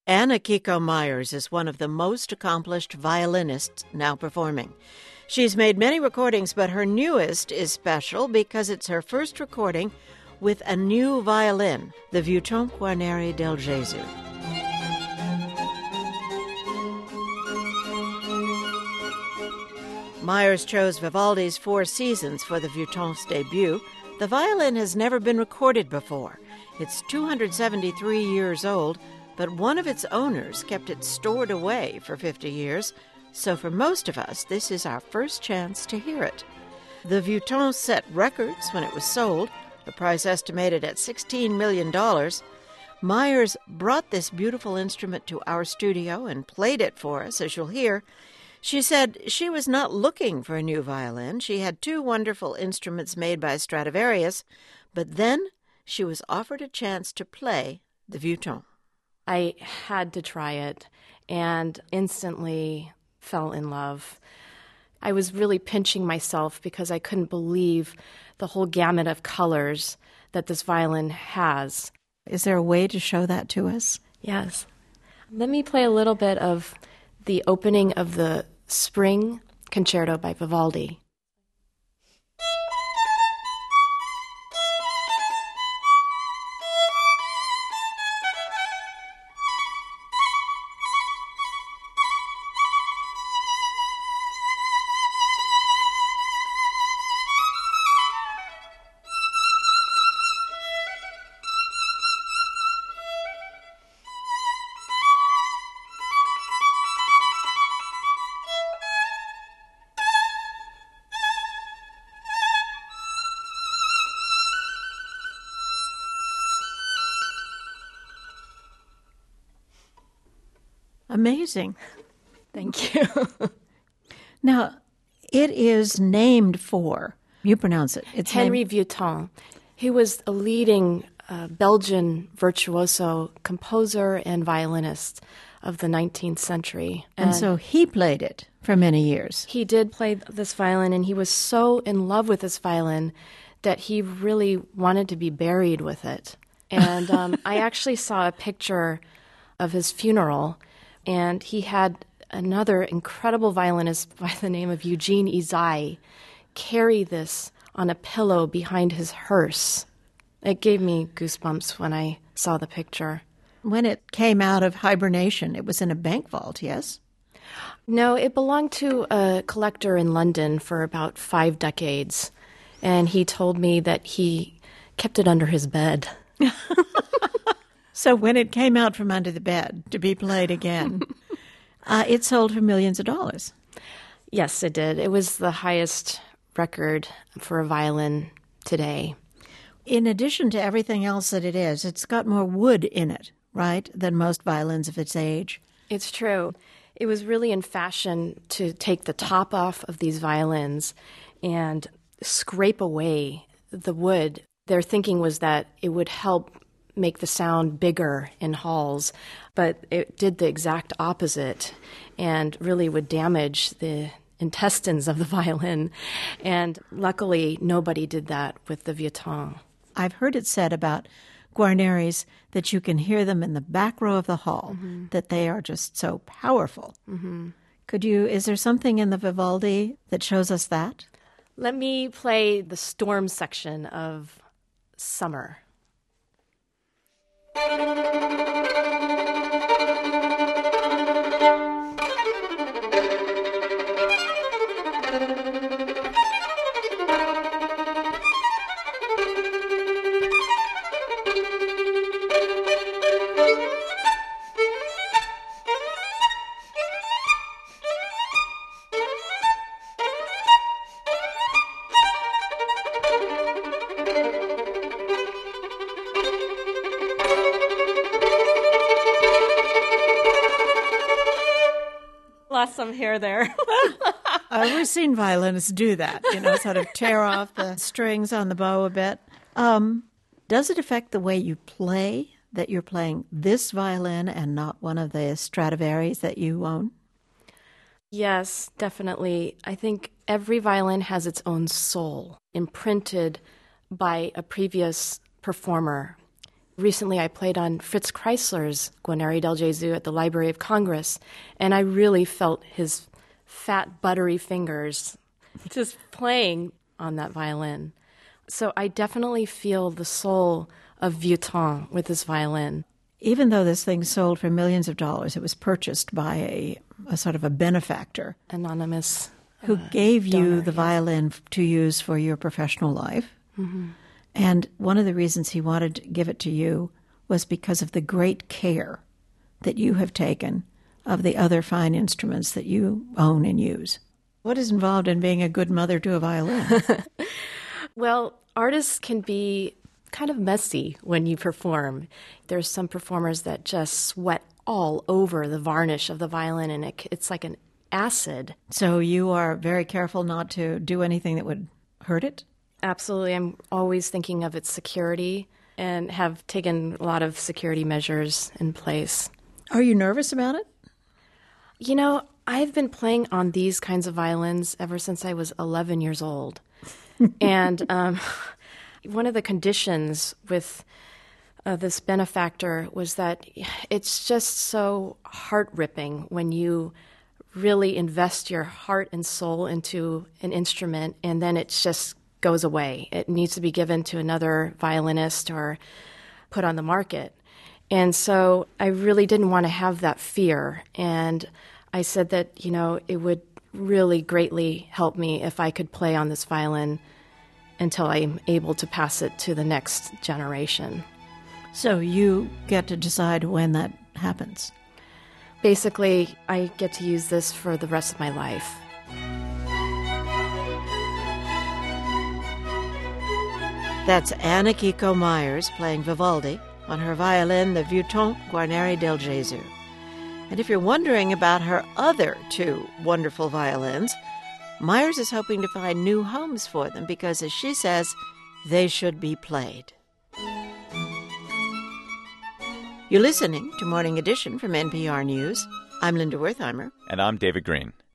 Anna Kiko Myers is one of the most accomplished violinists now performing. She's made many recordings, but her newest is special because it's her first recording with a new violin, the Vuitton Guarneri del Gesù. Myers chose Vivaldi's Four Seasons for the Vuitton's debut. The violin has never been recorded before. It's 273 years old, but one of its owners kept it stored away for 50 years, so for most of us, this is our first chance to hear it. The Vuitton set records when it was sold, the price estimated at $16 million. Myers brought this beautiful instrument to our studio and played it for us, as you'll hear. She said she was not looking for a new violin. She had two wonderful instruments made by Stradivarius, but then she was offered a chance to play the Vuitton. I had to try it and instantly fell in love. I was really pinching myself because I couldn't believe the whole gamut of colors that this violin has. Is there a way to show that to us? Yes. Let me play a little bit of the opening of the Spring Concerto by Vivaldi. Amazing. Thank you. Now, it is named for, you pronounce it. It's Henri Vuitton. He was a leading Belgian virtuoso composer and violinist of the 19th century. And so he played it for many years. He did play this violin, and he was so in love with this violin that he really wanted to be buried with it. And I actually saw a picture of his funeral, and he had another incredible violinist by the name of Eugene Izai carry this on a pillow behind his hearse. It gave me goosebumps when I saw the picture. When it came out of hibernation, it was in a bank vault, yes? No, it belonged to a collector in London for about 5 decades, and he told me that he kept it under his bed. So when it came out from under the bed to be played again, it sold for millions of dollars. Yes, it did. It was the highest record for a violin today. In addition to everything else that it is, it's got more wood in it, right, than most violins of its age. It's true. It was really in fashion to take the top off of these violins and scrape away the wood. Their thinking was that it would help make the sound bigger in halls, but it did the exact opposite and really would damage the intestines of the violin. And luckily, nobody did that with the Vuitton. I've heard it said about Guarneris that you can hear them in the back row of the hall, that they are just so powerful. Is there something in the Vivaldi that shows us that? Let me play the storm section of Summer. Lost some hair there. I've seen violinists do that, sort of tear off the strings on the bow a bit. Does it affect the way you play, that you're playing this violin and not one of the Stradivari's that you own? Yes, definitely. I think every violin has its own soul, imprinted by a previous performer. Recently, I played on Fritz Kreisler's Guarneri del Gesù at the Library of Congress, and I really felt his fat, buttery fingers just playing on that violin. So I definitely feel the soul of Vieuxtemps with this violin. Even though this thing sold for millions of dollars, it was purchased by a sort of a benefactor. Anonymous. Who gave you donor, the yes. violin to use for your professional life. Mm-hmm. And one of the reasons he wanted to give it to you was because of the great care that you have taken of the other fine instruments that you own and use. What is involved in being a good mother to a violin? Well, artists can be kind of messy when you perform. There's some performers that just sweat all over the varnish of the violin, and it's like an acid. So you are very careful not to do anything that would hurt it? Absolutely. I'm always thinking of its security and have taken a lot of security measures in place. Are you nervous about it? You know, I've been playing on these kinds of violins ever since I was 11 years old. And one of the conditions with this benefactor was that it's just so heart-ripping when you really invest your heart and soul into an instrument and then it just goes away. It needs to be given to another violinist or put on the market. And so I really didn't want to have that fear. And I said that, you know, it would really greatly help me if I could play on this violin until I'm able to pass it to the next generation. So you get to decide when that happens. Basically, I get to use this for the rest of my life. That's Anna Kiko Myers playing Vivaldi on her violin, the Vieuxtemps Guarneri del Gesù. And if you're wondering about her other two wonderful violins, Myers is hoping to find new homes for them because, as she says, they should be played. You're listening to Morning Edition from NPR News. I'm Linda Wertheimer. And I'm David Green.